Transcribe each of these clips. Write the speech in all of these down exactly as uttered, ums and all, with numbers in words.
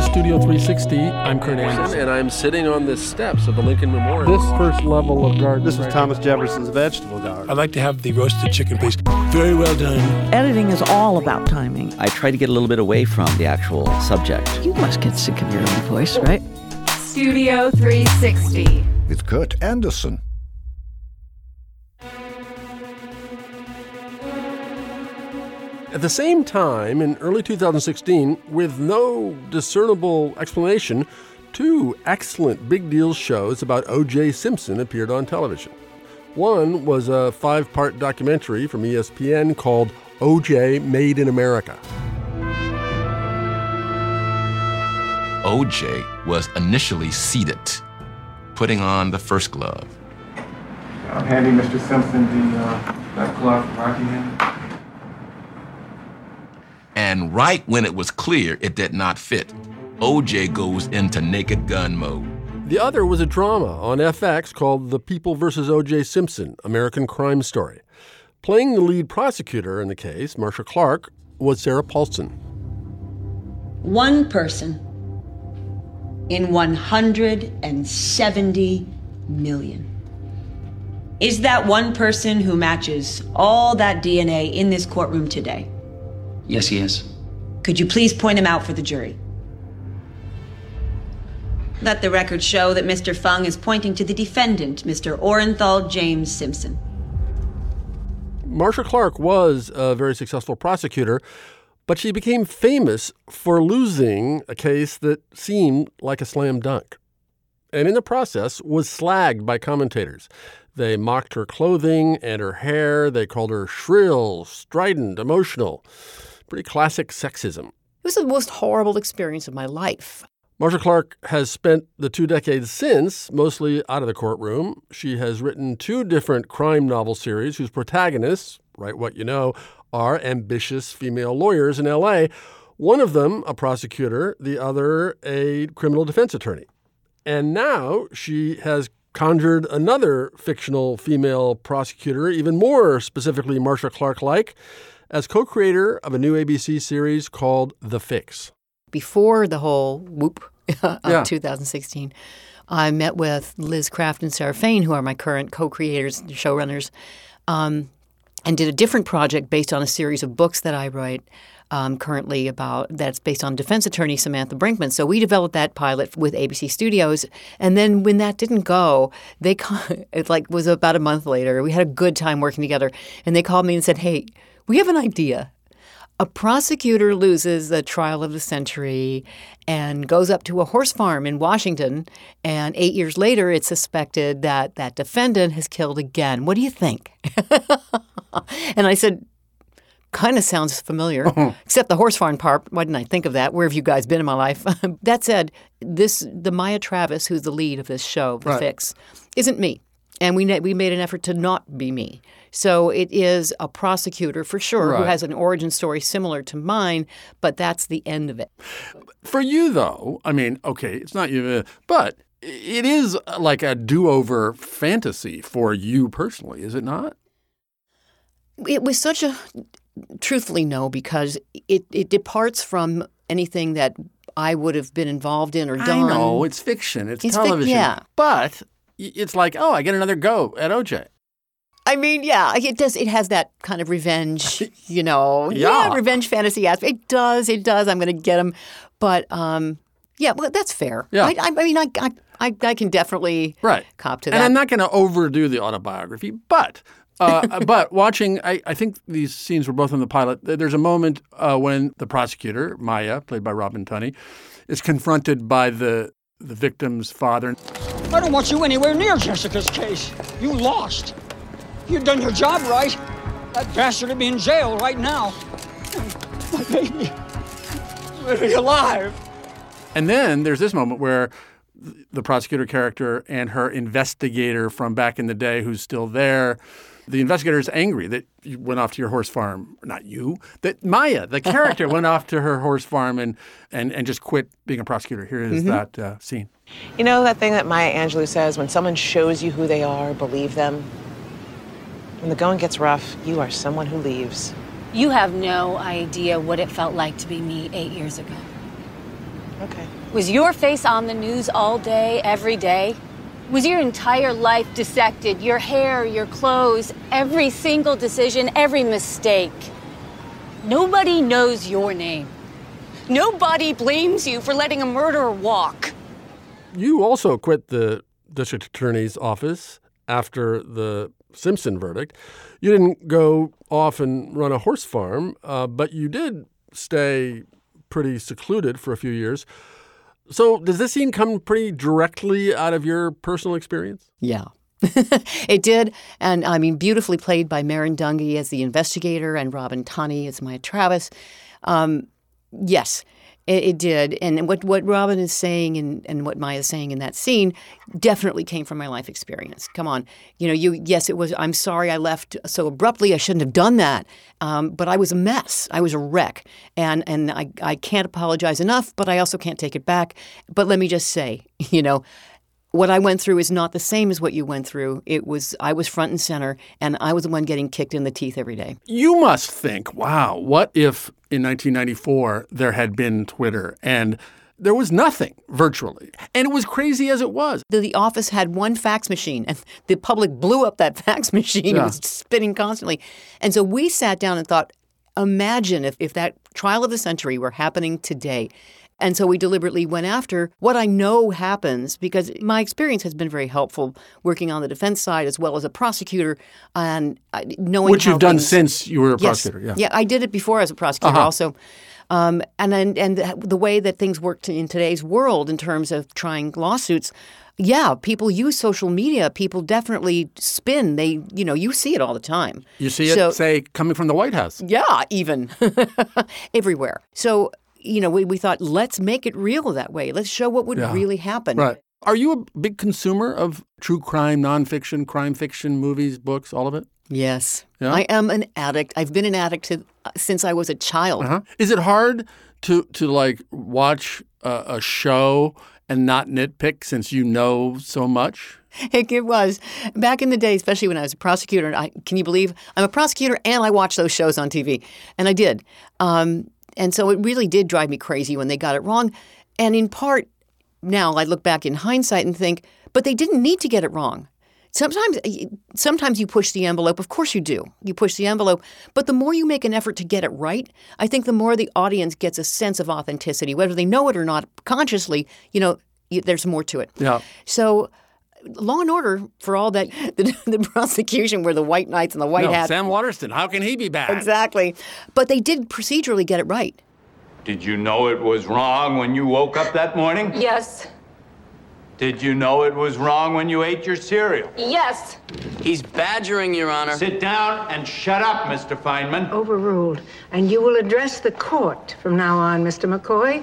Studio three sixty. I'm Kurt Anderson. And I'm sitting on the steps of the Lincoln Memorial. This first level of garden. This was right Thomas here. Jefferson's vegetable garden. I'd like to have the roasted chicken, please. Very well done. Editing is all about timing. I try to get a little bit away from the actual subject. You must get sick of your own voice, right? Studio three sixty. With Kurt Anderson. At the same time, in early two thousand sixteen, with no discernible explanation, two excellent big deal shows about O J Simpson appeared on television. One was a five-part documentary from E S P N called O J Made in America. O J was initially seated, putting on the first glove. I'm handing Mister Simpson the uh, that glove from Rockingham. And right when it was clear it did not fit, O J goes into Naked Gun mode. The other was a drama on F X called The People versus O J Simpson, American Crime Story. Playing the lead prosecutor in the case, Marcia Clark, was Sarah Paulson. One person in one hundred seventy million. Is that one person who matches all that D N A in this courtroom today? Yes, he is. Could you please point him out for the jury? Let the record show that Mister Fung is pointing to the defendant, Mister Orenthal James Simpson. Marcia Clark was a very successful prosecutor, but she became famous for losing a case that seemed like a slam dunk. And in the process was slagged by commentators. They mocked her clothing and her hair. They called her shrill, strident, emotional. Pretty classic sexism. It was the most horrible experience of my life. Marcia Clark has spent the two decades since mostly out of the courtroom. She has written two different crime novel series whose protagonists, Write What You Know, are ambitious female lawyers in L A. One of them a prosecutor, the other a criminal defense attorney. And now she has conjured another fictional female prosecutor, even more specifically Marcia Clark-like, as co-creator of a new A B C series called The Fix. Before the whole whoop of yeah. two thousand sixteen, I met with Liz Craft and Sarah Fain, who are my current co-creators, showrunners, um, and did a different project based on a series of books that I write um, currently about that's based on defense attorney Samantha Brinkman. So we developed that pilot with A B C Studios, and then when that didn't go, they it like was about a month later. We had a good time working together, and they called me and said, "Hey, we have an idea. A prosecutor loses the trial of the century and goes up to a horse farm in Washington, and eight years later it's suspected that that defendant has killed again. What do you think?" And I said, kind of sounds familiar, uh-huh. except the horse farm part. Why didn't I think of that? Where have you guys been in my life? That said, this the Maya Travis, who's the lead of this show, The right. Fix, isn't me. And we we made an effort to not be me. So it is a prosecutor, for sure, right. who has an origin story similar to mine, but that's the end of it. For you, though, I mean, okay, it's not you, but it is like a do-over fantasy for you personally, is it not? It was such a – truthfully, no, because it, it departs from anything that I would have been involved in or done. I know. It's fiction. It's, it's television. Fic- yeah. But it's like, oh, I get another go at O J. I mean, yeah, it does. It has that kind of revenge, you know, yeah. yeah, revenge fantasy aspect. It does. It does. I'm going to get him. But, um, yeah, well, that's fair. Yeah. I, I mean, I, I, I, I can definitely right. cop to that. And I'm not going to overdo the autobiography, but uh, but watching, I, I think these scenes were both in the pilot. There's a moment uh, when the prosecutor, Maya, played by Robin Tunney, is confronted by the the victim's father. I don't want you anywhere near Jessica's case. You lost. You've done your job right. That bastard would be in jail right now. My baby. Living alive. And then there's this moment where the prosecutor character and her investigator from back in the day who's still there, the investigator is angry that you went off to your horse farm. Not you. That Maya, the character, went off to her horse farm and, and, and just quit being a prosecutor. Here is mm-hmm. that uh, scene. You know that thing that Maya Angelou says, when someone shows you who they are, believe them? When the going gets rough, you are someone who leaves. You have no idea what it felt like to be me eight years ago. Okay. Was your face on the news all day, every day? Was your entire life dissected? Your hair, your clothes, every single decision, every mistake? Nobody knows your name. Nobody blames you for letting a murderer walk. You also quit the district attorney's office after the Simpson verdict. You didn't go off and run a horse farm, uh, but you did stay pretty secluded for a few years. So does this scene come pretty directly out of your personal experience? Yeah. It did. And I mean, beautifully played by Marin Dungy as the investigator and Robin Tunney as Maya Travis. Um, yes, it, it did. And what, what Robin is saying and, and what Maya is saying in that scene definitely came from my life experience. Come on. You know, you, yes, it was, I'm sorry I left so abruptly. I shouldn't have done that. Um, but I was a mess. I was a wreck. And, and I, I can't apologize enough, but I also can't take it back. But let me just say, you know, what I went through is not the same as what you went through. It was, I was front and center, and I was the one getting kicked in the teeth every day. You must think, wow, what if in nineteen ninety-four there had been Twitter and there was nothing virtually, and it was crazy as it was? The, the office had one fax machine, and the public blew up that fax machine. Yeah. It was spinning constantly. And so we sat down and thought, imagine if, if that trial of the century were happening today. And so we deliberately went after what I know happens, because my experience has been very helpful working on the defense side as well as a prosecutor and knowing Which how you've done things, since you were a yes, prosecutor. Yeah, yeah, I did it before as a prosecutor uh-huh. also. Um, and then and the way that things work in today's world in terms of trying lawsuits, yeah, people use social media. People definitely spin. They, you know, you see it all the time. You see it, so, say, coming from the White House. Yeah, even everywhere. So, you know, we, we thought, let's make it real that way. Let's show what would Yeah. really happen. Right. Are you a big consumer of true crime, nonfiction, crime fiction, movies, books, all of it? Yes. Yeah? I am an addict. I've been an addict to, uh, since I was a child. Uh-huh. Is it hard to, to like, watch a, a show and not nitpick since you know so much? It, it was. Back in the day, especially when I was a prosecutor, I, can you believe I'm a prosecutor and I watch those shows on T V? And I did. Um, and so it really did drive me crazy when they got it wrong. And in part, now I look back in hindsight and think, but they didn't need to get it wrong. Sometimes sometimes you push the envelope. Of course you do. You push the envelope. But the more you make an effort to get it right, I think the more the audience gets a sense of authenticity. Whether they know it or not consciously, you know, you, there's more to it. Yeah. So Law and Order, for all that, the, the prosecution were the white knights and the white no, hats. Sam Waterston, how can he be bad? Exactly. But they did procedurally get it right. Did you know it was wrong when you woke up that morning? Yes. Did you know it was wrong when you ate your cereal? Yes. He's badgering, Your Honor. Sit down and shut up, Mister Feynman. Overruled. And you will address the court from now on, Mister McCoy.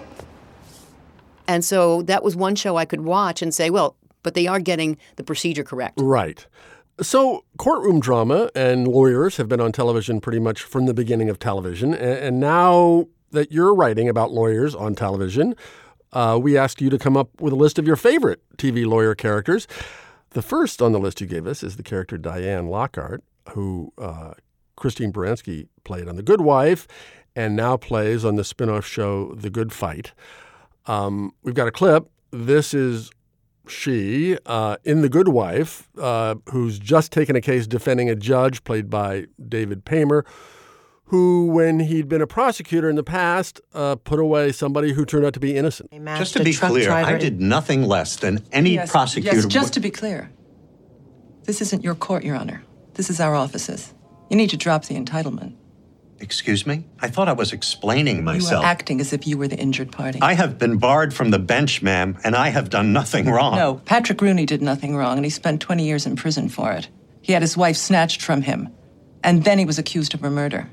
And so that was one show I could watch and say, well, but they are getting the procedure correct. Right. So courtroom drama and lawyers have been on television pretty much from the beginning of television. And now that you're writing about lawyers on television, uh, we asked you to come up with a list of your favorite T V lawyer characters. The first on the list you gave us is the character Diane Lockhart, who uh, Christine Baranski played on The Good Wife and now plays on the spinoff show The Good Fight. Um, we've got a clip. This is she uh, in The Good Wife, uh, who's just taken a case defending a judge played by David Paymer, who, when he'd been a prosecutor in the past, uh, put away somebody who turned out to be innocent. Just to be clear, I did nothing less than any yes, prosecutor. Yes, just to be clear. This isn't your court, Your Honor. This is our offices. You need to drop the entitlement. Excuse me? I thought I was explaining myself. You are acting as if you were the injured party. I have been barred from the bench, ma'am, and I have done nothing wrong. No, Patrick Rooney did nothing wrong, and he spent twenty years in prison for it. He had his wife snatched from him, and then he was accused of a murder.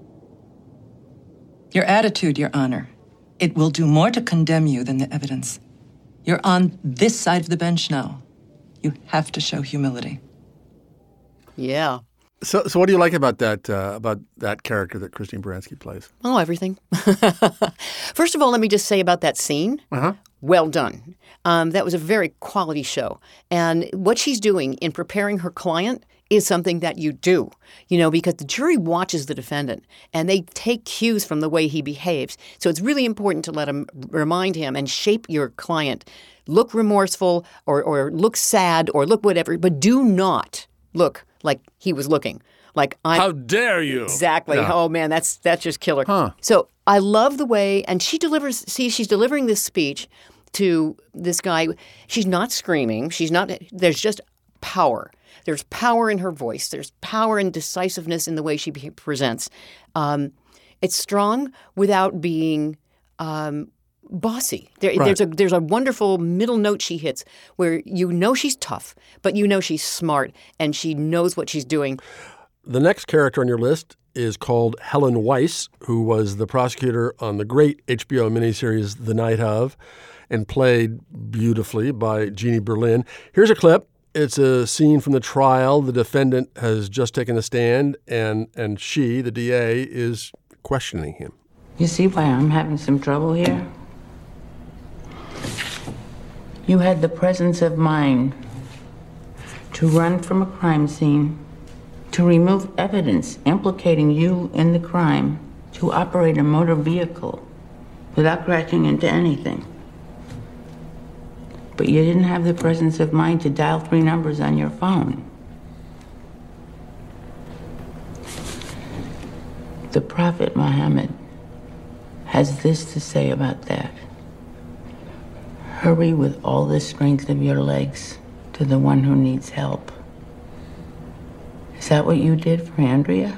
Your attitude, Your Honor, it will do more to condemn you than the evidence. You're on this side of the bench now. You have to show humility. Yeah. So, so what do you like about that uh, about that character that Christine Baranski plays? Oh, everything. First of all, let me just say about that scene. Uh-huh. Well done. Um, that was a very quality show. And what she's doing in preparing her client is something that you do, you know, because the jury watches the defendant and they take cues from the way he behaves. So it's really important to let him remind him and shape your client. Look remorseful or, or look sad or look whatever, but do not look like he was looking. Like I'm, How dare you? Exactly. Yeah. Oh, man, that's that's just killer. Huh. So I love the way, and she delivers, see, she's delivering this speech to this guy. She's not screaming. She's not, there's just power. There's power in her voice. There's power and decisiveness in the way she be- presents. Um, it's strong without being um, bossy. There, Right. There's a there's a wonderful middle note she hits where you know she's tough, but you know she's smart and she knows what she's doing. The next character on your list is called Helen Weiss, who was the prosecutor on the great H B O miniseries The Night Of, and played beautifully by Jeannie Berlin. Here's a clip. It's a scene from the trial. The defendant has just taken a stand, and, and she, the D A, is questioning him. You see why I'm having some trouble here? You had the presence of mind to run from a crime scene, to remove evidence implicating you in the crime, to operate a motor vehicle without crashing into anything. But you didn't have the presence of mind to dial three numbers on your phone. The Prophet Muhammad has this to say about that. Hurry with all the strength of your legs to the one who needs help. Is that what you did for Andrea?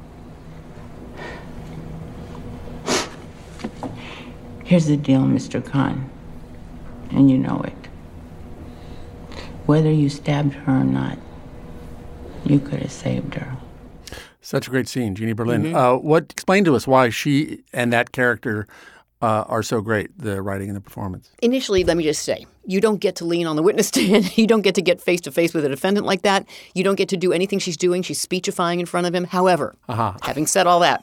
Here's the deal, Mister Khan, and you know it. Whether you stabbed her or not, you could have saved her. Such a great scene, Jeannie Berlin. Mm-hmm. Uh, what explain to us why she and that character uh, are so great, the writing and the performance? Initially, let me just say, you don't get to lean on the witness stand. You don't get to get face-to-face with a defendant like that. You don't get to do anything she's doing. She's speechifying in front of him. However, uh-huh. having said all that,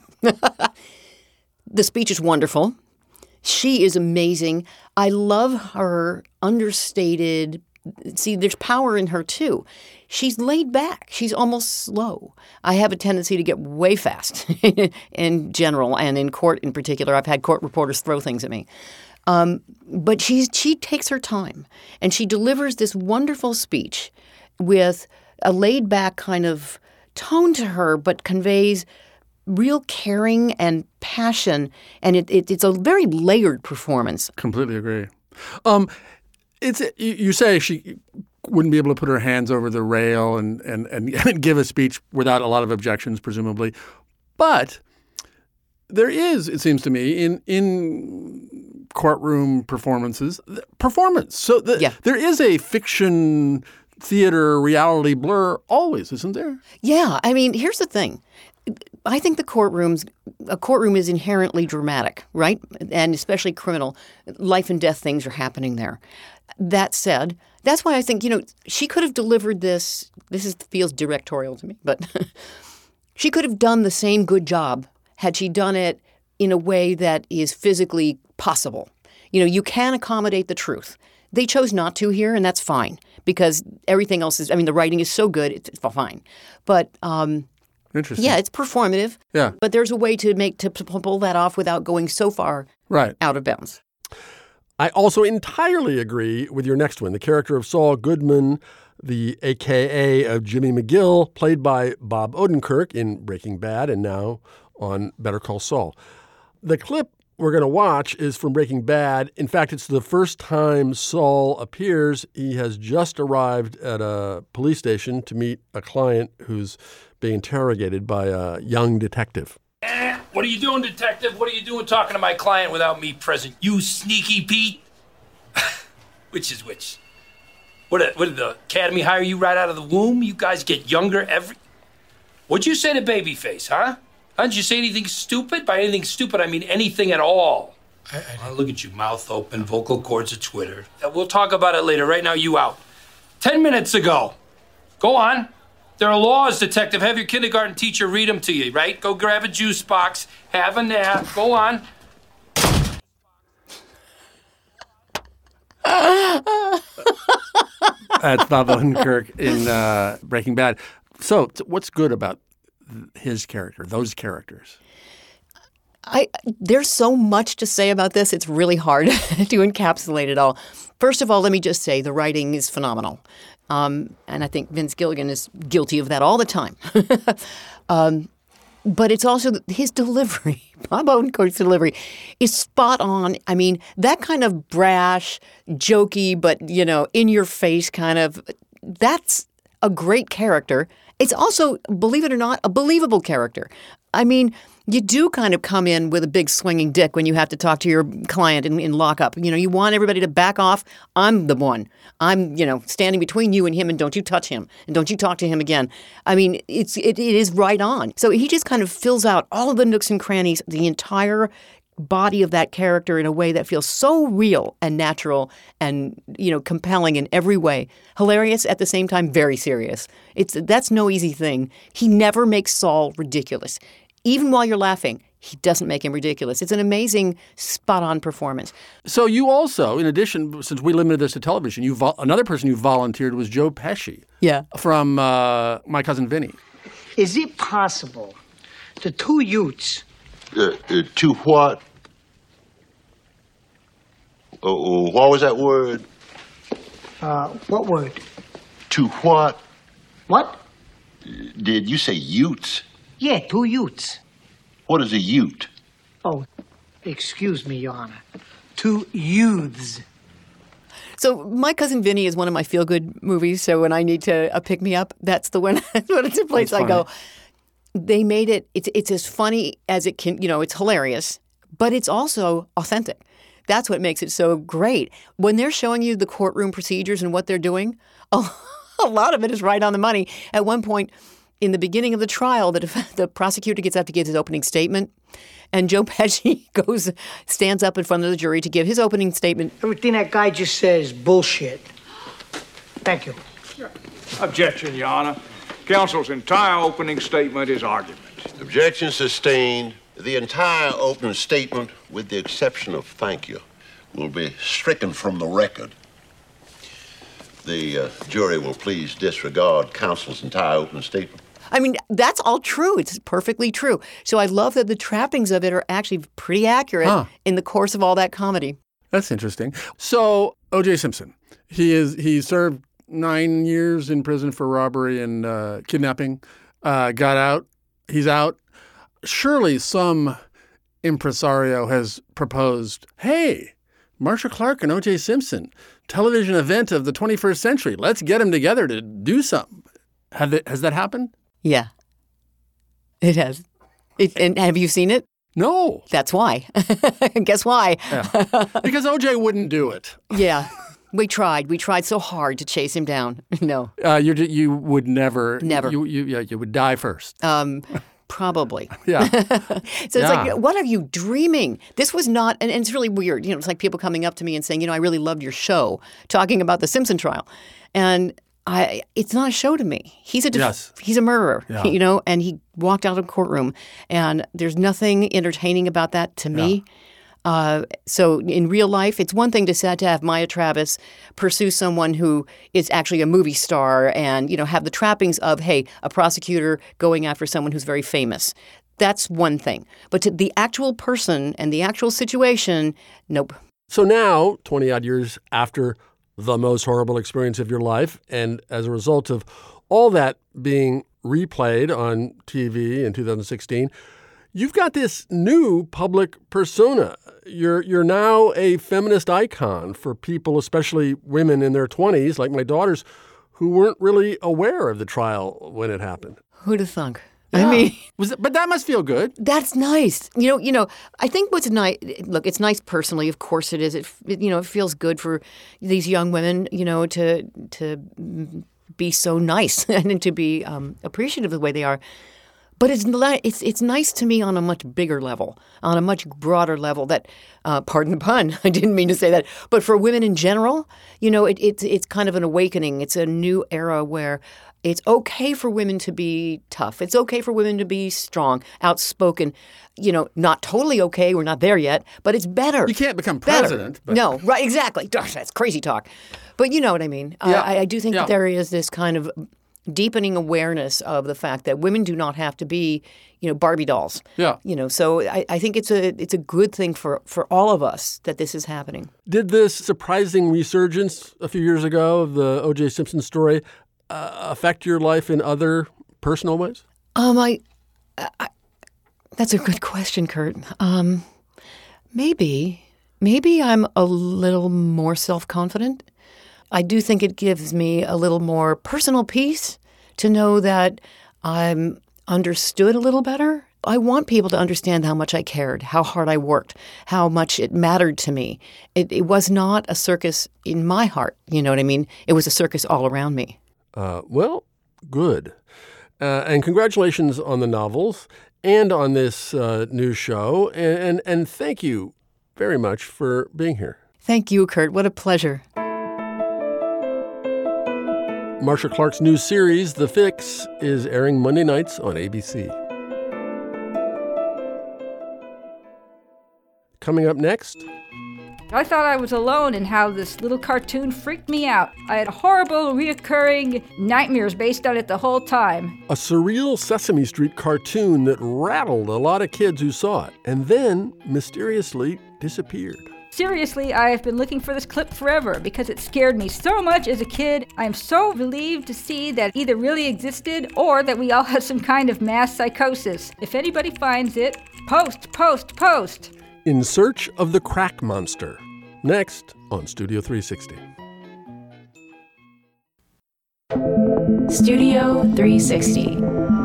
the speech is wonderful. She is amazing. I love her understated. See, there's power in her, too. She's laid back. She's almost slow. I have a tendency to get way fast in general and in court in particular. I've had court reporters throw things at me. Um, but she's, she takes her time, and she delivers this wonderful speech with a laid-back kind of tone to her, but conveys real caring and passion, and it, it, it's a very layered performance. Completely agree. Um, it's you, you say she wouldn't be able to put her hands over the rail and, and, and give a speech without a lot of objections, presumably. But there is, it seems to me, in in courtroom performances, performance. So the, yeah. there is a fiction, theater, reality blur always, isn't there? Yeah. I mean, here's the thing. I think the courtrooms, a courtroom is inherently dramatic, right? And especially criminal. Life and death things are happening there. That said, that's why I think, you know, she could have delivered this. This is, feels directorial to me, but she could have done the same good job had she done it in a way that is physically possible. You know, you can accommodate the truth. They chose not to here, and that's fine because everything else is, I mean, the writing is so good, it's fine. But, um, Interesting. yeah, it's performative. Yeah. But there's a way to make to pull that off without going so far right. out of bounds. I also entirely agree with your next one. The character of Saul Goodman, the A K A of Jimmy McGill, played by Bob Odenkirk in Breaking Bad and now on Better Call Saul. The clip we're going to watch is from Breaking Bad. In fact, it's the first time Saul appears. He has just arrived at a police station to meet a client who's being interrogated by a young detective. Eh, what are you doing, detective? What are you doing talking to my client without me present? You sneaky Pete. Which is which? What did, what did the academy hire you right out of the womb? You guys get younger every... What'd you say to Babyface, huh? Huh? Did you say anything stupid? By anything stupid, I mean anything at all. I, I... Oh, look at you, mouth open, vocal cords of Twitter. We'll talk about it later. Right now, you out. Ten minutes ago. Go on. There are laws, detective. Have your kindergarten teacher read them to you, right? Go grab a juice box, have a nap. Go on. That's Bob Odenkirk in uh, Breaking Bad. So, what's good about his character, those characters? I there's so much to say about this. It's really hard to encapsulate it all. First of all, let me just say the writing is phenomenal. Um, and I think Vince Gilligan is guilty of that all the time. um, but it's also his delivery. Bob Odenkirk's delivery is spot on. I mean, that kind of brash, jokey, but, you know, in your face kind of, that's a great character. It's also, believe it or not, a believable character. I mean, you do kind of come in with a big swinging dick when you have to talk to your client in, in lockup. You know, you want everybody to back off. I'm the one. I'm, you know, standing between you and him, and don't you touch him, and don't you talk to him again. I mean, it's it, it is right on. So he just kind of fills out all of the nooks and crannies, the entire body of that character in a way that feels so real and natural and, you know, compelling in every way. Hilarious at the same time, very serious. It's that's no easy thing. He never makes Saul ridiculous. Even while you're laughing, he doesn't make him ridiculous. It's an amazing, spot-on performance. So you also, in addition, since we limited this to television, you vo- another person you volunteered was Joe Pesci. Yeah. From uh, My Cousin Vinny. Is it possible the two youths... Uh, uh, two what? Uh, what was that word? Uh, what word? To what? What? Did you say Utes? Yeah, two Utes. What is a Ute? Oh, excuse me, Your Honor. Two youths. So My Cousin Vinny is one of my feel-good movies, so when I need to uh, pick me up, that's the one. When it's a place I go. They made it, it's, it's as funny as it can, you know, it's hilarious, but it's also authentic. That's what makes it so great. When they're showing you the courtroom procedures and what they're doing, a, a lot of it is right on the money. At one point, in the beginning of the trial, the, the prosecutor gets up to give his opening statement, and Joe Pesci goes, stands up in front of the jury to give his opening statement. Everything that guy just said is bullshit. Thank you. Objection, Your Honor. Counsel's entire opening statement is argument. Objection sustained. The entire opening statement, with the exception of thank you, will be stricken from the record. The uh, jury will please disregard counsel's entire opening statement. I mean, that's all true. It's perfectly true. So I love that the trappings of it are actually pretty accurate huh. in the course of all that comedy. That's interesting. So O J Simpson, he is he served nine years in prison for robbery and uh, kidnapping, uh, got out. He's out. Surely some impresario has proposed, hey, Marcia Clark and O J Simpson, television event of the twenty-first century. Let's get them together to do something. Have it, has that happened? Yeah, it has. It, and have you seen it? No. That's why. Guess why? Yeah. Because O J wouldn't do it. Yeah. We tried. We tried so hard to chase him down. No. Uh, you you would never. Never. You you yeah, you would die first. Um, probably. Yeah. So it's yeah. like, what are you dreaming? This was not, and, and it's really weird. You know, it's like people coming up to me and saying, you know, I really loved your show, talking about the Simpson trial, and I, it's not a show to me. He's a def- yes. he's a murderer, yeah. you know, and he walked out of the courtroom, and there's nothing entertaining about that to me. Yeah. Uh, so in real life, it's one thing to sad to have Maya Travis pursue someone who is actually a movie star and, you know, have the trappings of, hey, a prosecutor going after someone who's very famous. That's one thing. But to the actual person and the actual situation, nope. So now, twenty-odd years after the most horrible experience of your life, and as a result of all that being replayed on T V in two thousand sixteen, you've got this new public persona. You're you're now a feminist icon for people, especially women in their twenties, like my daughters, who weren't really aware of the trial when it happened. Who'd have thunk? Yeah. I mean, was it, but that must feel good. That's nice. You know, you know. I think what's nice. Look, it's nice personally. Of course, it is. It, it you know, it feels good for these young women, you know, to to be so nice and to be um, appreciative of the way they are. But it's it's it's nice to me on a much bigger level, on a much broader level. That, uh, pardon the pun, I didn't mean to say that. But for women in general, you know, it, it's it's kind of an awakening. It's a new era where it's okay for women to be tough. It's okay for women to be strong, outspoken. You know, not totally okay. We're not there yet, but it's better. You can't become better. president. But... No, right? Exactly. Gosh, that's crazy talk. But you know what I mean. Yeah. I, I do think yeah. that there is this kind of deepening awareness of the fact that women do not have to be, you know, Barbie dolls. Yeah. You know, so I, I think it's a it's a good thing for, for all of us that this is happening. Did this surprising resurgence a few years ago of the O J Simpson story uh, affect your life in other personal ways? Um, I, I that's a good question, Kurt. Um, maybe, maybe I'm a little more self-confident. I do think it gives me a little more personal peace to know that I'm understood a little better. I want people to understand how much I cared, how hard I worked, how much it mattered to me. It, it was not a circus in my heart, you know what I mean? It was a circus all around me. Uh, well, good. Uh, and congratulations on the novels and on this uh, new show. And, and, and thank you very much for being here. Thank you, Kurt. What a pleasure. Marcia Clark's new series, The Fix, is airing Monday nights on A B C. Coming up next... I thought I was alone in how this little cartoon freaked me out. I had horrible, reoccurring nightmares based on it the whole time. A surreal Sesame Street cartoon that rattled a lot of kids who saw it, and then mysteriously disappeared. Seriously, I have been looking for this clip forever because it scared me so much as a kid. I am so relieved to see that it either really existed or that we all have some kind of mass psychosis. If anybody finds it, post, post, post. In Search of the Crack Monster. Next on Studio three sixty. Studio three sixty.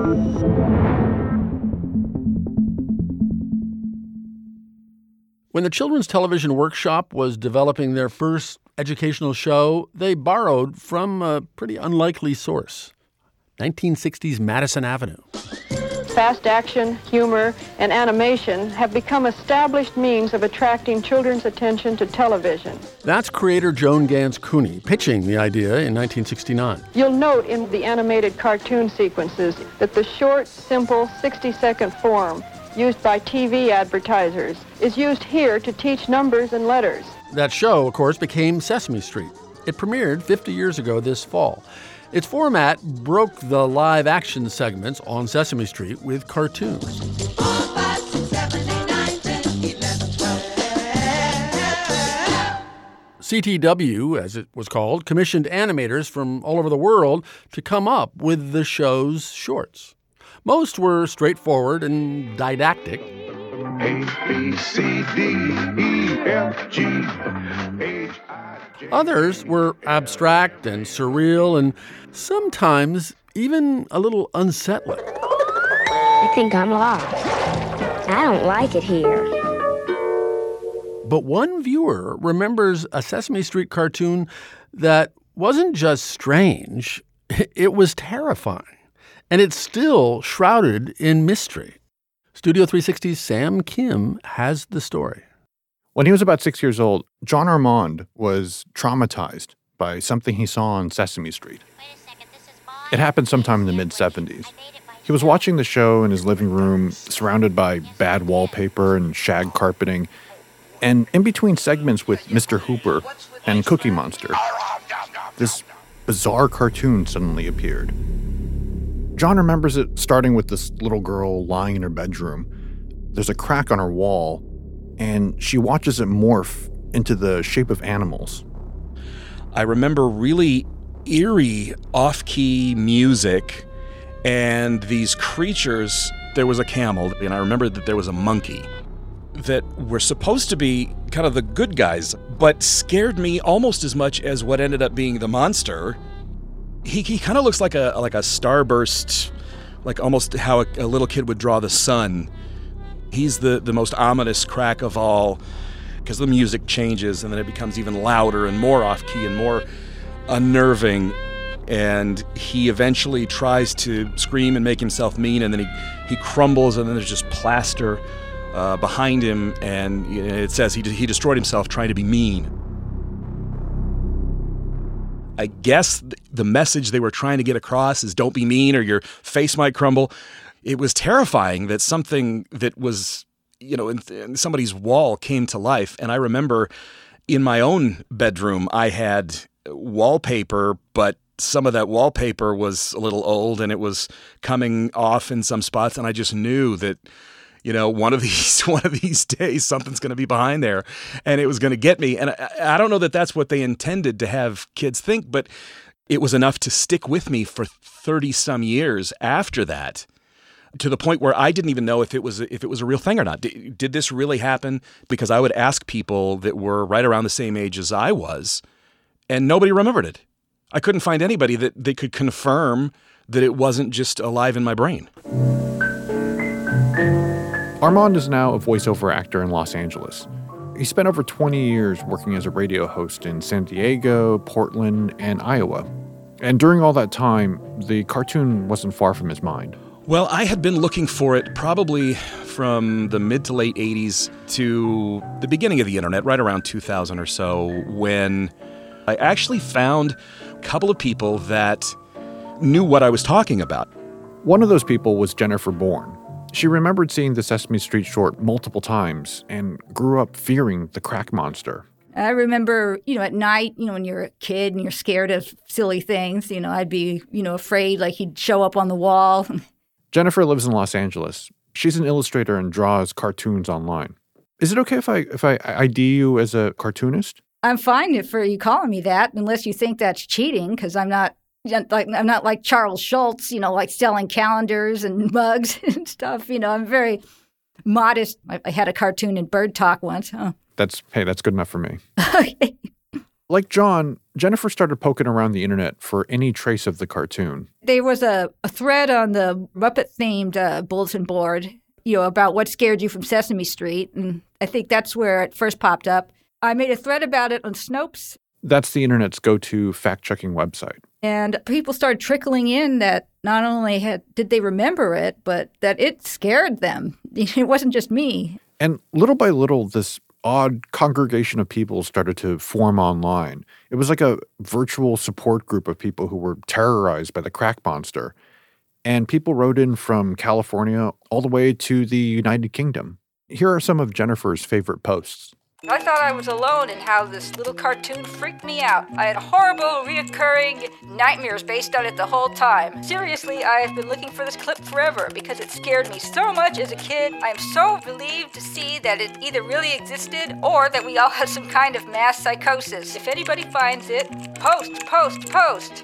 When the Children's Television Workshop was developing their first educational show, they borrowed from a pretty unlikely source, nineteen sixties Madison Avenue. Fast action, humor, and animation have become established means of attracting children's attention to television. That's creator Joan Gans Cooney pitching the idea in nineteen sixty-nine. You'll note in the animated cartoon sequences that the short, simple, sixty-second form used by T V advertisers is used here to teach numbers and letters. That show, of course, became Sesame Street. It premiered fifty years ago this fall. Its format broke the live-action segments on Sesame Street with cartoons. C T W, as it was called, commissioned animators from all over the world to come up with the show's shorts. Most were straightforward and didactic. A, B, C, D, E, F, G, H, I, J. Others were abstract and surreal and sometimes even a little unsettling. I think I'm lost. I don't like it here. But one viewer remembers a Sesame Street cartoon that wasn't just strange, it was terrifying. And it's still shrouded in mystery. Studio three sixty's Sam Kim has the story. When he was about six years old, John Armand was traumatized by something he saw on Sesame Street. It happened sometime in the mid-seventies. He was watching the show in his living room, surrounded by bad wallpaper and shag carpeting, and in between segments with Mister Hooper and Cookie Monster, this bizarre cartoon suddenly appeared. John remembers it starting with this little girl lying in her bedroom. There's a crack on her wall, and she watches it morph into the shape of animals. I remember really eerie, off-key music, and these creatures. There was a camel, and I remember that there was a monkey that were supposed to be kind of the good guys, but scared me almost as much as what ended up being the monster. He he kind of looks like a like a starburst, like almost how a, a little kid would draw the sun. He's the, the most ominous crack of all, because the music changes and then it becomes even louder and more off-key and more unnerving. And he eventually tries to scream and make himself mean, and then he, he crumbles, and then there's just plaster uh, behind him, and it says he he destroyed himself trying to be mean. I guess the message they were trying to get across is don't be mean or your face might crumble. It was terrifying that something that was, you know, in, in somebody's wall came to life. And I remember in my own bedroom, I had wallpaper, but some of that wallpaper was a little old and it was coming off in some spots. And I just knew that, you know, one of these one of these days, something's going to be behind there and it was going to get me. And I, I don't know that that's what they intended to have kids think, but it was enough to stick with me for thirty some years after that, to the point where I didn't even know if it was if it was a real thing or not. Did, did this really happen? Because I would ask people that were right around the same age as I was, and nobody remembered it. I couldn't find anybody that they could confirm that it wasn't just alive in my brain. Armand is now a voiceover actor in Los Angeles. He spent over twenty years working as a radio host in San Diego, Portland, and Iowa. And during all that time, the cartoon wasn't far from his mind. Well, I had been looking for it probably from the mid to late eighties to the beginning of the internet, right around two thousand or so, when I actually found a couple of people that knew what I was talking about. One of those people was Jennifer Bourne. She remembered seeing the Sesame Street short multiple times and grew up fearing the crack monster. I remember, you know, at night, you know, when you're a kid and you're scared of silly things, you know, I'd be, you know, afraid like he'd show up on the wall. Jennifer lives in Los Angeles. She's an illustrator and draws cartoons online. Is it okay if I if I I D you as a cartoonist? I'm fine for you calling me that, unless you think that's cheating, because I'm not like I'm not like Charles Schultz, you know, like selling calendars and mugs and stuff. You know, I'm very modest. I, I had a cartoon in Bird Talk once. Huh? That's hey, that's good enough for me. Okay. Like John, Jennifer started poking around the internet for any trace of the cartoon. There was a, a thread on the Muppet-themed uh, bulletin board, you know, about what scared you from Sesame Street, and I think that's where it first popped up. I made a thread about it on Snopes. That's the internet's go-to fact-checking website. And people started trickling in that not only had did they remember it, but that it scared them. It wasn't just me. And little by little, this odd congregation of people started to form online. It was like a virtual support group of people who were terrorized by the crack monster. And people wrote in from California all the way to the United Kingdom. Here are some of Jennifer's favorite posts. I thought I was alone in how this little cartoon freaked me out. I had horrible, reoccurring nightmares based on it the whole time. Seriously, I have been looking for this clip forever because it scared me so much as a kid. I am so relieved to see that it either really existed or that we all have some kind of mass psychosis. If anybody finds it, post, post, post.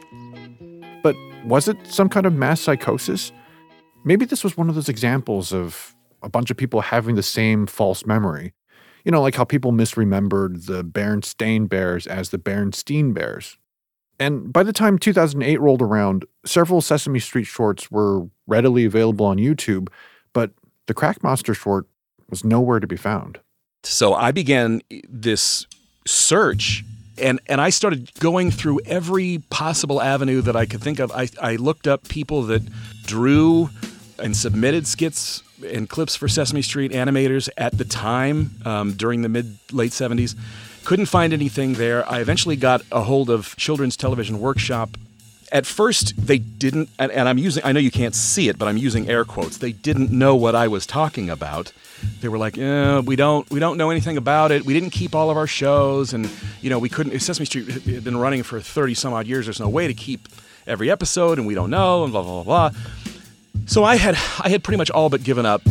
But was it some kind of mass psychosis? Maybe this was one of those examples of a bunch of people having the same false memory. You know, like how people misremembered the Berenstain Bears as the Berenstein Bears. And by the time two thousand eight rolled around, several Sesame Street shorts were readily available on YouTube, but the Crack Monster short was nowhere to be found. So I began this search, and, and I started going through every possible avenue that I could think of. I, I looked up people that drew and submitted skits and clips for Sesame Street animators at the time, um, during the mid-late seventies. Couldn't find anything there. I eventually got a hold of Children's Television Workshop. At first, they didn't, and, and I'm using, I know you can't see it, but I'm using air quotes. They didn't know what I was talking about. They were like, eh, we don't, we don't know anything about it. We didn't keep all of our shows, and, you know, we couldn't, Sesame Street had been running for thirty some odd years. There's no way to keep every episode, and we don't know, and blah, blah, blah, blah. So I had I had pretty much all but given up.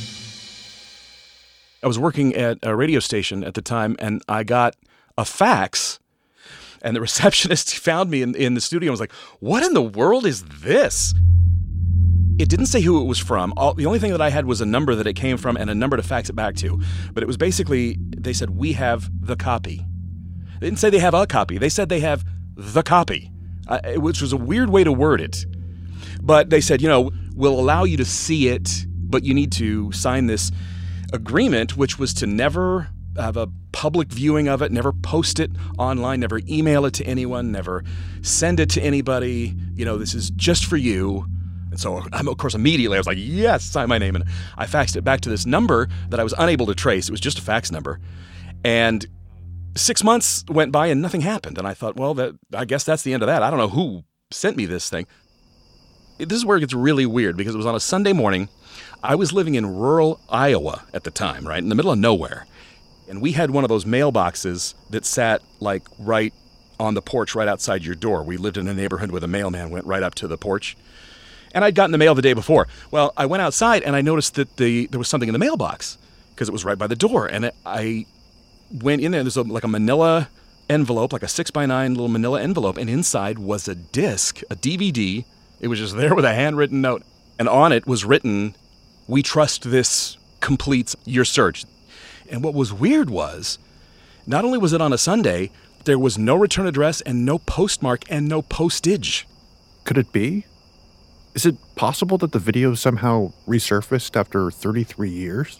I was working at a radio station at the time, and I got a fax, and the receptionist found me in, in the studio and was like, what in the world is this? It didn't say who it was from. All, the only thing that I had was a number that it came from and a number to fax it back to. But it was basically, they said, we have the copy. They didn't say they have a copy. They said they have the copy, uh, which was a weird way to word it. But they said, you know, we'll allow you to see it, but you need to sign this agreement, which was to never have a public viewing of it, never post it online, never email it to anyone, never send it to anybody. You know, this is just for you. And so, I'm, of course, immediately I was like, yes, sign my name. And I faxed it back to this number that I was unable to trace. It was just a fax number. And six months went by and nothing happened. And I thought, well, that I guess that's the end of that. I don't know who sent me this thing. This is where it gets really weird, because it was on a Sunday morning. I was living in rural Iowa at the time, right, in the middle of nowhere. And we had one of those mailboxes that sat, like, right on the porch right outside your door. We lived in a neighborhood where the mailman went right up to the porch. And I'd gotten the mail the day before. Well, I went outside and I noticed that the there was something in the mailbox because it was right by the door. And it, I went in there, and there's a, like a manila envelope, like a six by nine little manila envelope, and inside was a disc, a D V D. It was just there with a handwritten note. And on it was written, "We trust this completes your search." And what was weird was, not only was it on a Sunday, there was no return address and no postmark and no postage. Could it be? Is it possible that the video somehow resurfaced after thirty-three years?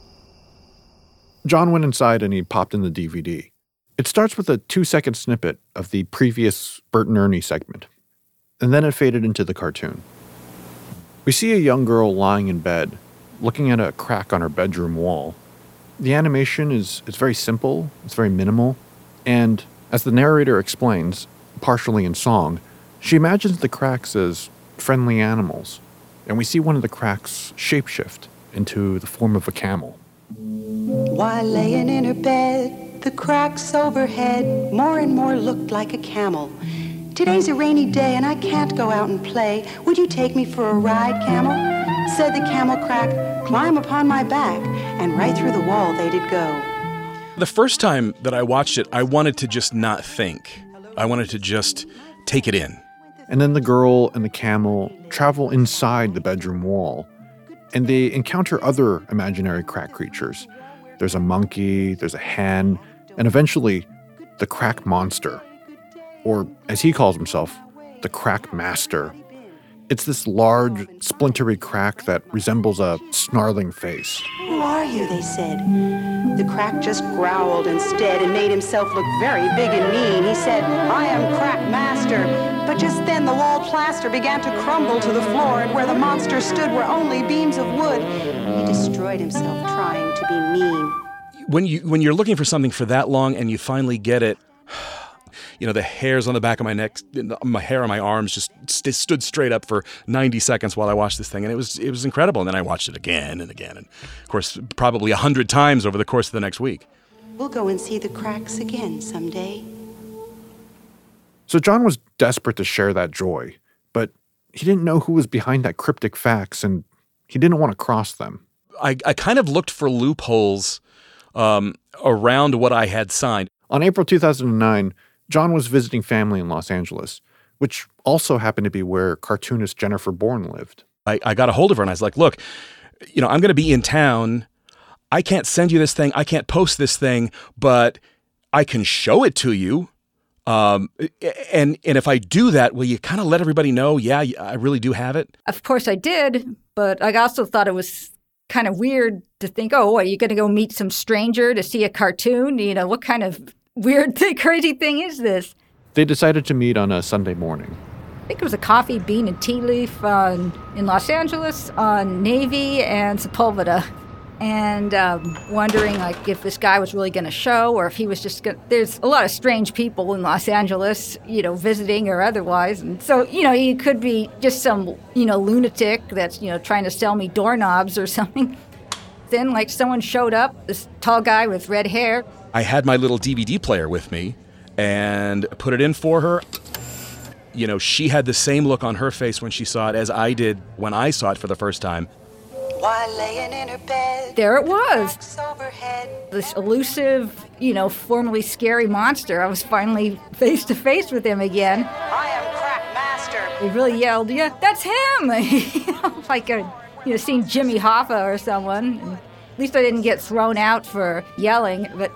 John went inside and he popped in the D V D. It starts with a two-second snippet of the previous Bert and Ernie segment, and then it faded into the cartoon. We see a young girl lying in bed, looking at a crack on her bedroom wall. The animation is it's very simple, it's very minimal, and as the narrator explains, partially in song, she imagines the cracks as friendly animals, and we see one of the cracks shapeshift into the form of a camel. While laying in her bed, the cracks overhead more and more looked like a camel. Today's a rainy day and I can't go out and play. Would you take me for a ride, camel? Said the camel crack, climb upon my back, and right through the wall they did go. The first time that I watched it, I wanted to just not think. I wanted to just take it in. And then the girl and the camel travel inside the bedroom wall, and they encounter other imaginary crack creatures. There's a monkey, there's a hen, and eventually, the crack monster. Or, as he calls himself, the crack master. It's this large, splintery crack that resembles a snarling face. Who are you, they said. The crack just growled instead and made himself look very big and mean. He said, I am Crack Master. But just then the wall plaster began to crumble to the floor, and where the monster stood were only beams of wood. He destroyed himself trying to be mean. When, you, when you're looking for something for that long and you finally get it, you know, the hairs on the back of my neck, my hair on my arms just st- stood straight up for ninety seconds while I watched this thing. And it was it was incredible. And then I watched it again and again. And, of course, probably a hundred times over the course of the next week. We'll go and see the cracks again someday. So John was desperate to share that joy, but he didn't know who was behind that cryptic facts, and he didn't want to cross them. I, I kind of looked for loopholes um, around what I had signed. On April two thousand nine, John was visiting family in Los Angeles, which also happened to be where cartoonist Jennifer Bourne lived. I, I got a hold of her and I was like, look, you know, I'm going to be in town. I can't send you this thing. I can't post this thing, but I can show it to you. Um, and, and if I do that, will you kind of let everybody know, yeah, I really do have it? Of course I did, but I also thought it was kind of weird to think, oh, what, are you going to go meet some stranger to see a cartoon? You know, what kind of weird, crazy thing is this? They decided to meet on a Sunday morning. I think it was a coffee bean and tea leaf on, in Los Angeles on Navy and Sepulveda. And um, wondering, like, if this guy was really going to show or if he was just going to... There's a lot of strange people in Los Angeles, you know, visiting or otherwise. And so, you know, he could be just some, you know, lunatic that's, you know, trying to sell me doorknobs or something. Then, like, someone showed up, this tall guy with red hair. I had my little D V D player with me and put it in for her. You know, she had the same look on her face when she saw it as I did when I saw it for the first time. While laying in her bed, there it was. This elusive, you know, formerly scary monster. I was finally face to face with him again. I am Crack Master. He really yelled, yeah, that's him! You know, like a, you know, seeing Jimmy Hoffa or someone. And at least I didn't get thrown out for yelling, but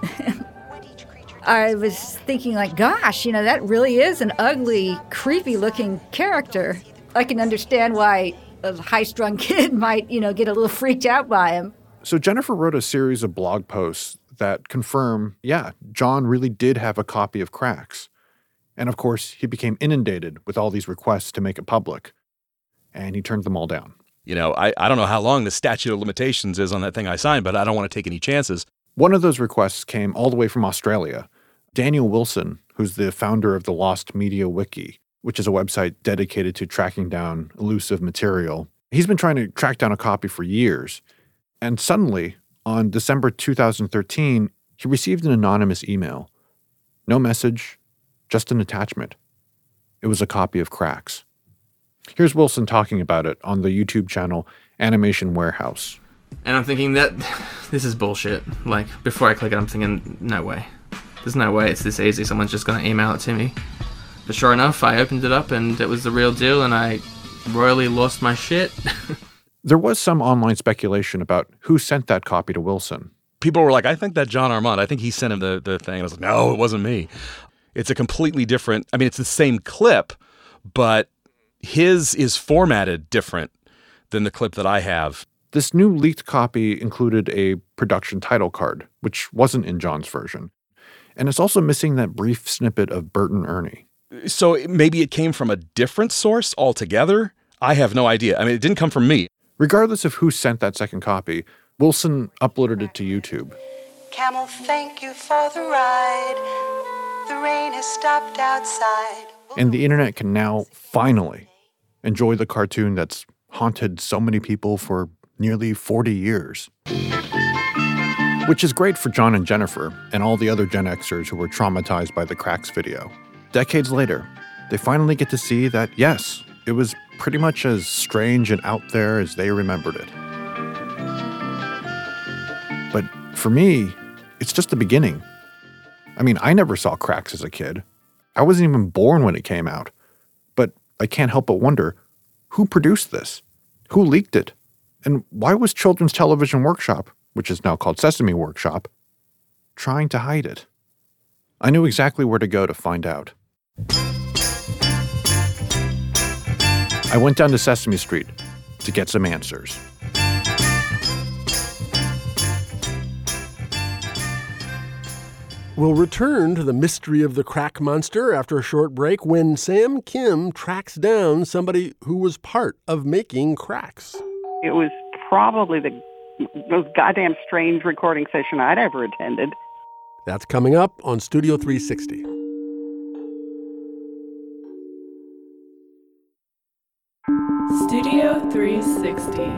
I was thinking, like, gosh, you know, that really is an ugly, creepy-looking character. I can understand why a high-strung kid might, you know, get a little freaked out by him. So Jennifer wrote a series of blog posts that confirm, yeah, John really did have a copy of Cracks. And of course, he became inundated with all these requests to make it public. And he turned them all down. You know, I, I don't know how long the statute of limitations is on that thing I signed, but I don't want to take any chances. One of those requests came all the way from Australia. Daniel Wilson, who's the founder of the Lost Media Wiki, which is a website dedicated to tracking down elusive material. He's been trying to track down a copy for years. And suddenly, on December two thousand thirteen, he received an anonymous email. No message, just an attachment. It was a copy of Cracks. Here's Wilson talking about it on the YouTube channel Animation Warehouse. And I'm thinking that this is bullshit. Like, before I click it, I'm thinking, no way. There's no way it's this easy. Someone's just going to email it to me. But sure enough, I opened it up and it was the real deal, and I royally lost my shit. There was some online speculation about who sent that copy to Wilson. People were like, I think that John Armand, I think he sent him the, the thing. And I was like, no, it wasn't me. It's a completely different, I mean, it's the same clip, but his is formatted different than the clip that I have. This new leaked copy included a production title card, which wasn't in John's version. And it's also missing that brief snippet of Bert and Ernie. So maybe it came from a different source altogether? I have no idea. I mean, it didn't come from me. Regardless of who sent that second copy, Wilson uploaded it to YouTube. Camel, thank you for the ride. The rain has stopped outside. And the internet can now finally enjoy the cartoon that's haunted so many people for nearly forty years. Which is great for John and Jennifer and all the other Gen Xers who were traumatized by the Cracks video. Decades later, they finally get to see that, yes, it was pretty much as strange and out there as they remembered it. But for me, it's just the beginning. I mean, I never saw Cracks as a kid. I wasn't even born when it came out. But I can't help but wonder, who produced this? Who leaked it? And why was Children's Television Workshop, which is now called Sesame Workshop, trying to hide it? I knew exactly where to go to find out. I went down to Sesame Street to get some answers. We'll return to the mystery of the crack monster after a short break when Sam Kim tracks down somebody who was part of making Cracks. It was probably the most goddamn strange recording session I'd ever attended. That's coming up on Studio three sixty. Studio three sixty.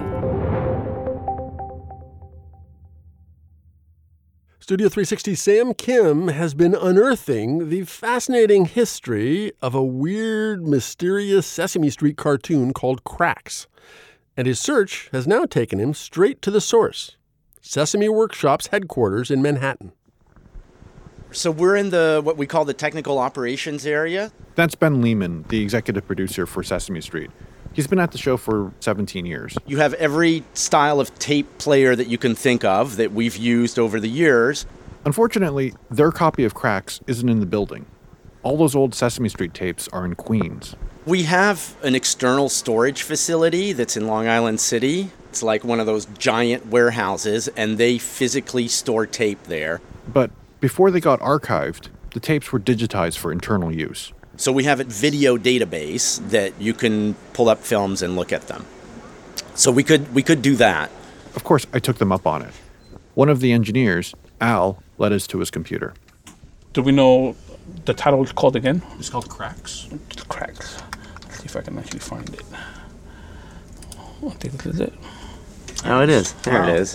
Studio three sixty Sam Kim has been unearthing the fascinating history of a weird, mysterious Sesame Street cartoon called Cracks. And his search has now taken him straight to the source, Sesame Workshop's headquarters in Manhattan. So we're in the what we call the technical operations area. That's Ben Lehman, the executive producer for Sesame Street. He's been at the show for seventeen years. You have every style of tape player that you can think of that we've used over the years. Unfortunately, their copy of Cracks isn't in the building. All those old Sesame Street tapes are in Queens. We have an external storage facility that's in Long Island City. It's like one of those giant warehouses, and they physically store tape there. But before they got archived, the tapes were digitized for internal use. So we have a video database that you can pull up films and look at them. So we could we could do that. Of course, I took them up on it. One of the engineers, Al, led us to his computer. Do we know the title is called again? It's called Cracks. Cracks. Let's see if I can actually find it. Oh, I think this is it. Oh, it is. There wow. it is.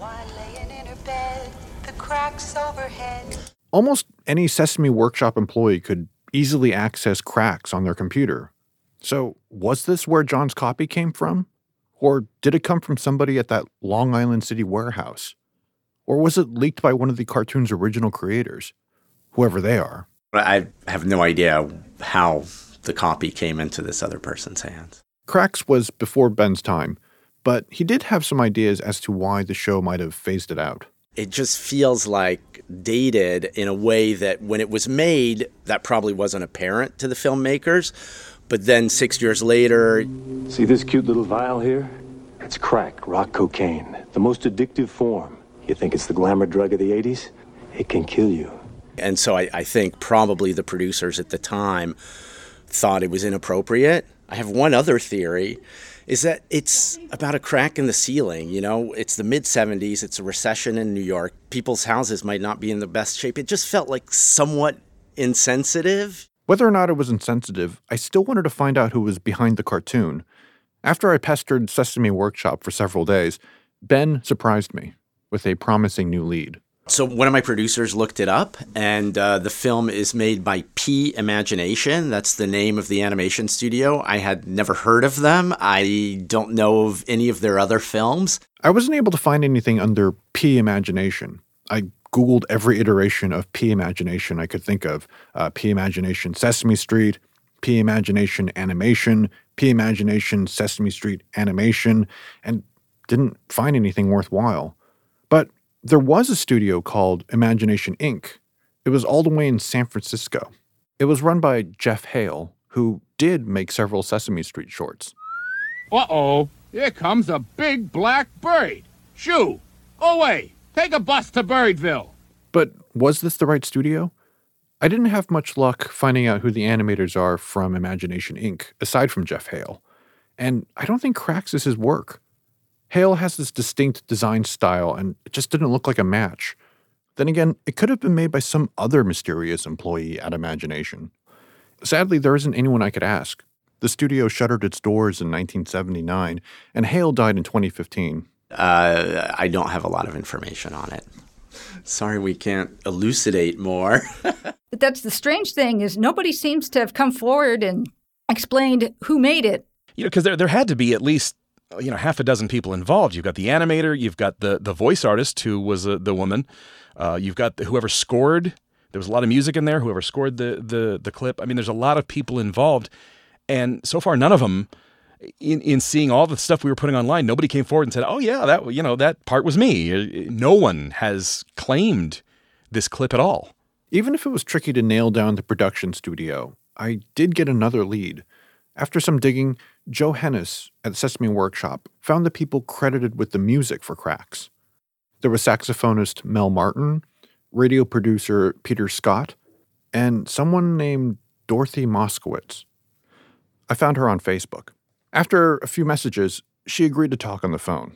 Almost any Sesame Workshop employee could easily access Cracks on their computer. So was this where John's copy came from? Or did it come from somebody at that Long Island City warehouse? Or was it leaked by one of the cartoon's original creators? Whoever they are. I have no idea how the copy came into this other person's hands. Cracks was before Ben's time, but he did have some ideas as to why the show might have phased it out. It just feels like dated in a way that when it was made, that probably wasn't apparent to the filmmakers. But then six years later... See this cute little vial here? It's crack, rock cocaine, the most addictive form. You think it's the glamour drug of the eighties? It can kill you. And so I, I think probably the producers at the time thought it was inappropriate. I have one other theory. Is that it's about a crack in the ceiling, you know? It's the mid-seventies, it's a recession in New York. People's houses might not be in the best shape. It just felt like somewhat insensitive. Whether or not it was insensitive, I still wanted to find out who was behind the cartoon. After I pestered Sesame Workshop for several days, Ben surprised me with a promising new lead. So one of my producers looked it up, and uh, the film is made by P Imagination. That's the name of the animation studio. I had never heard of them. I don't know of any of their other films. I wasn't able to find anything under P Imagination. I Googled every iteration of P Imagination I could think of. Uh, P Imagination Sesame Street, P Imagination Animation, P Imagination Sesame Street Animation, and didn't find anything worthwhile. But there was a studio called Imagination Incorporated. It was all the way in San Francisco. It was run by Jeff Hale, who did make several Sesame Street shorts. Uh-oh, here comes a big black bird. Shoo, go away. Take a bus to Birdville. But was this the right studio? I didn't have much luck finding out who the animators are from Imagination Incorporated, aside from Jeff Hale. And I don't think Cracks is his work. Hale has this distinct design style, and it just didn't look like a match. Then again, it could have been made by some other mysterious employee at Imagination. Sadly, there isn't anyone I could ask. The studio shuttered its doors in nineteen seventy-nine, and Hale died in twenty fifteen. Uh, I don't have a lot of information on it. Sorry we can't elucidate more. But that's the strange thing, is nobody seems to have come forward and explained who made it. You know, because there, there had to be at least you know, half a dozen people involved. You've got the animator, you've got the the voice artist who was uh, the woman, uh, you've got the, whoever scored. There was a lot of music in there. Whoever scored the the the clip. I mean, there's a lot of people involved, and so far, none of them. In in seeing all the stuff we were putting online, nobody came forward and said, "Oh yeah, that you know that part was me." No one has claimed this clip at all. Even if it was tricky to nail down the production studio, I did get another lead. After some digging, Joe Hennis at Sesame Workshop found the people credited with the music for Cracks. There was saxophonist Mel Martin, radio producer Peter Scott, and someone named Dorothy Moskowitz. I found her on Facebook. After a few messages, she agreed to talk on the phone.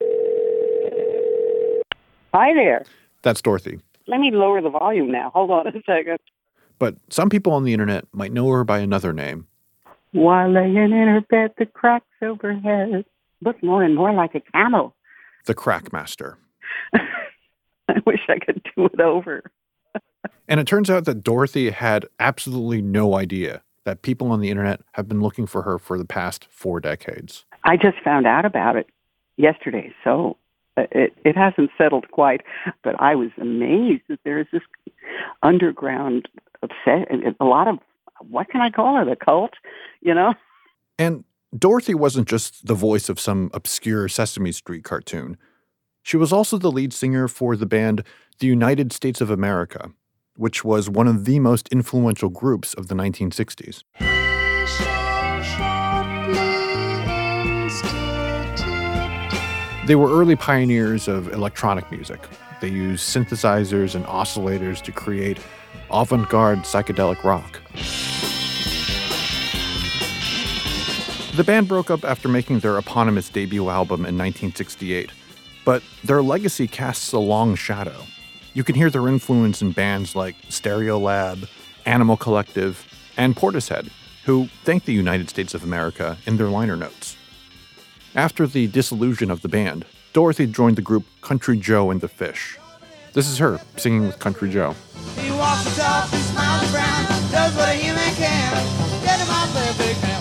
Hi there. That's Dorothy. Let me lower the volume now. Hold on a second. But some people on the internet might know her by another name. While laying in her bed, the cracks overhead look more and more like a camel. The Crack Master. I wish I could do it over. And it turns out that Dorothy had absolutely no idea that people on the internet have been looking for her for the past four decades. I just found out about it yesterday, so it, it hasn't settled quite, but I was amazed that there is this underground obsession, a lot of, what can I call it, a cult, you know? And Dorothy wasn't just the voice of some obscure Sesame Street cartoon. She was also the lead singer for the band The United States of America, which was one of the most influential groups of the nineteen sixties. They were early pioneers of electronic music. They used synthesizers and oscillators to create avant-garde psychedelic rock. The band broke up after making their eponymous debut album in nineteen sixty-eight, but their legacy casts a long shadow. You can hear their influence in bands like Stereolab, Animal Collective, and Portishead, who thank the United States of America in their liner notes. After the dissolution of the band, Dorothy joined the group Country Joe and the Fish. This is her singing with Country Joe. He walks the talk, he smiles around, does what a human can. Get him out there, big man.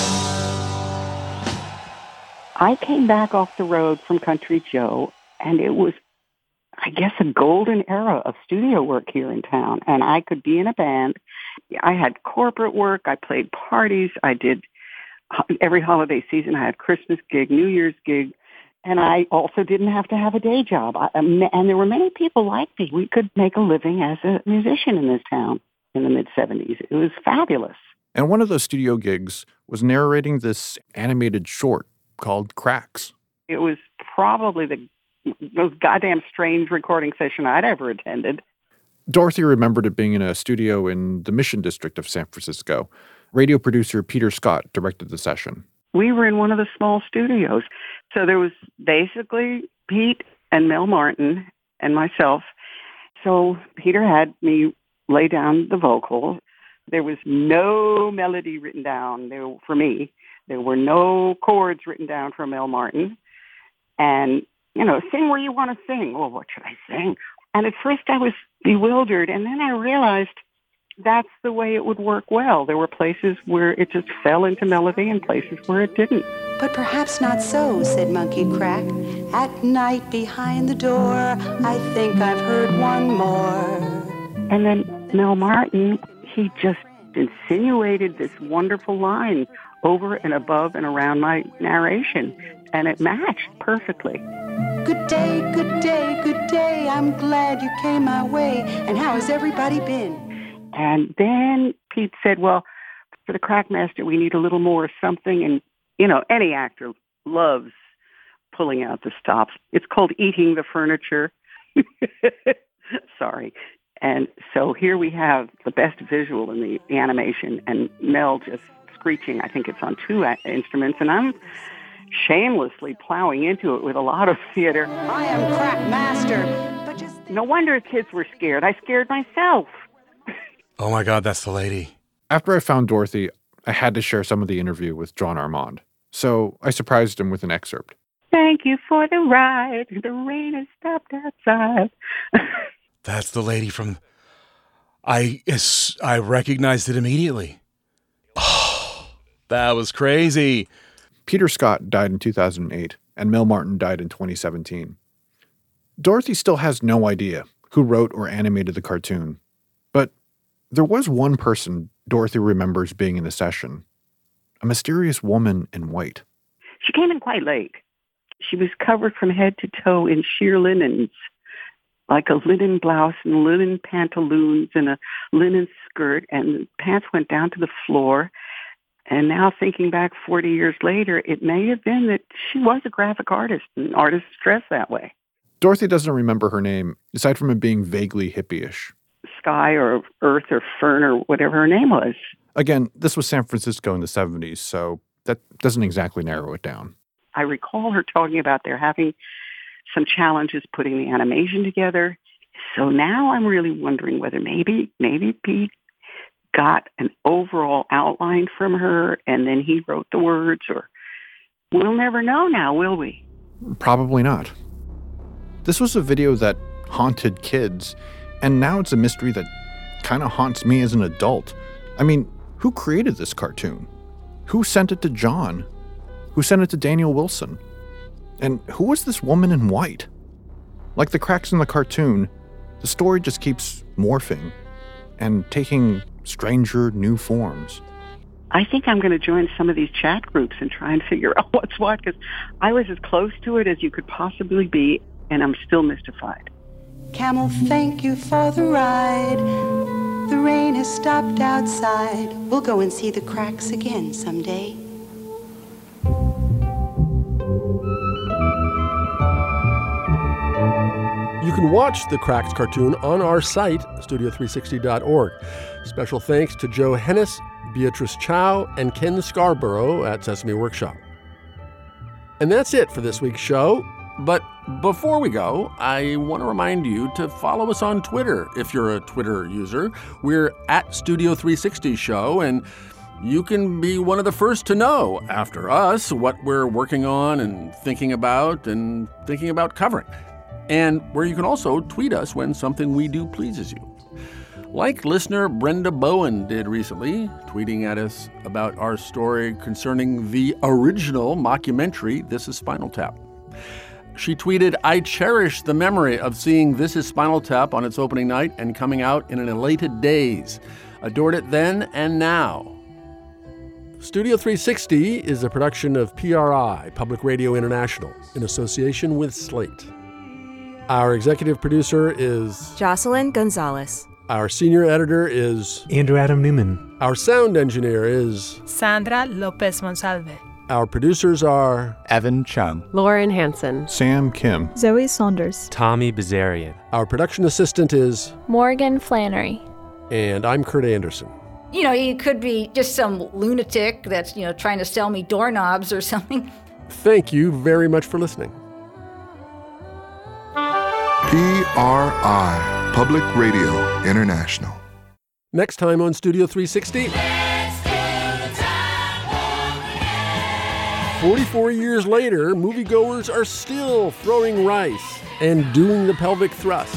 I came back off the road from Country Joe, and it was, I guess, a golden era of studio work here in town. And I could be in a band. I had corporate work. I played parties. I did every holiday season. I had Christmas gig, New Year's gig. And I also didn't have to have a day job. I, and there were many people like me. We could make a living as a musician in this town in the mid-seventies. It was fabulous. And one of those studio gigs was narrating this animated short called Cracks. It was probably the most goddamn strange recording session I'd ever attended. Dorothy remembered it being in a studio in the Mission District of San Francisco. Radio producer Peter Scott directed the session. We were in one of the small studios. So there was basically Pete and Mel Martin and myself. So Peter had me lay down the vocal. There was no melody written down there for me. There were no chords written down for Mel Martin. And, you know, sing where you want to sing. Well, what should I sing? And at first I was bewildered, and then I realized that's the way it would work well. There were places where it just fell into melody and places where it didn't. But perhaps not so, said Monkey Crack. At night behind the door, I think I've heard one more. And then Mel Martin, he just insinuated this wonderful line over and above and around my narration, and it matched perfectly. Good day, good day, good day. I'm glad you came my way. And how has everybody been? And then Pete said, well, for the Crackmaster, we need a little more something. And, you know, any actor loves pulling out the stops. It's called eating the furniture. Sorry. And so here we have the best visual in the animation, and Mel just screeching. I think it's on two instruments, and I'm shamelessly plowing into it with a lot of theater. I am Crackmaster, but just... No wonder kids were scared. I scared myself. Oh my God, that's the lady. After I found Dorothy, I had to share some of the interview with John Armand. So I surprised him with an excerpt. Thank you for the ride. The rain has stopped outside. That's the lady from... I, I recognized it immediately. Oh, that was crazy. Peter Scott died in two thousand eight, and Mel Martin died in twenty seventeen. Dorothy still has no idea who wrote or animated the cartoon. But there was one person Dorothy remembers being in the session, a mysterious woman in white. She came in quite late. She was covered from head to toe in sheer linens, like a linen blouse and linen pantaloons and a linen skirt, and the pants went down to the floor. And now thinking back forty years later, it may have been that she was a graphic artist, and artists dress that way. Dorothy doesn't remember her name, aside from it being vaguely hippie-ish. Sky or Earth or Fern or whatever her name was. Again, this was San Francisco in the seventies, so that doesn't exactly narrow it down. I recall her talking about there having some challenges putting the animation together. So now I'm really wondering whether maybe, maybe Pete got an overall outline from her and then he wrote the words, or we'll never know now, will we? Probably not. This was a video that haunted kids, and now it's a mystery that kind of haunts me as an adult. I mean, who created this cartoon? Who sent it to John? Who sent it to Daniel Wilson? And who was this woman in white? Like the cracks in the cartoon, the story just keeps morphing and taking stranger new forms. I think I'm going to join some of these chat groups and try and figure out what's what, because I was as close to it as you could possibly be, and I'm still mystified. Camel, thank you for the ride. The rain has stopped outside. We'll go and see the cracks again someday. You can watch the Cracks cartoon on our site, studio three sixty dot org. Special thanks to Joe Hennis, Beatrice Chow, and Ken Scarborough at Sesame Workshop. And that's it for this week's show. But before we go, I want to remind you to follow us on Twitter if you're a Twitter user. We're at Studio three sixty Show, and you can be one of the first to know, after us, what we're working on and thinking about and thinking about covering. And where you can also tweet us when something we do pleases you. Like listener Brenda Bowen did recently, tweeting at us about our story concerning the original mockumentary, This Is Spinal Tap. She tweeted, I cherish the memory of seeing This Is Spinal Tap on its opening night and coming out in an elated daze. Adored it then and now. Studio three sixty is a production of P R I, Public Radio International, in association with Slate. Our executive producer is Jocelyn Gonzalez. Our senior editor is Andrew Adam Newman. Our sound engineer is Sandra Lopez Monsalve. Our producers are Evan Chung, Lauren Hansen, Sam Kim, Zoe Saunders, Tommy Bazarian. Our production assistant is Morgan Flannery. And I'm Kurt Anderson. You know, he could be just some lunatic that's, you know, trying to sell me doorknobs or something. Thank you very much for listening. P R I, Public Radio International. Next time on Studio three sixty. forty-four years later, moviegoers are still throwing rice and doing the pelvic thrust.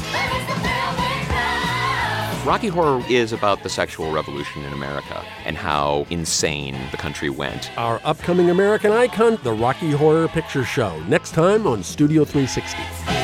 Rocky Horror is about the sexual revolution in America and how insane the country went. Our upcoming American icon, the Rocky Horror Picture Show, next time on Studio three sixty.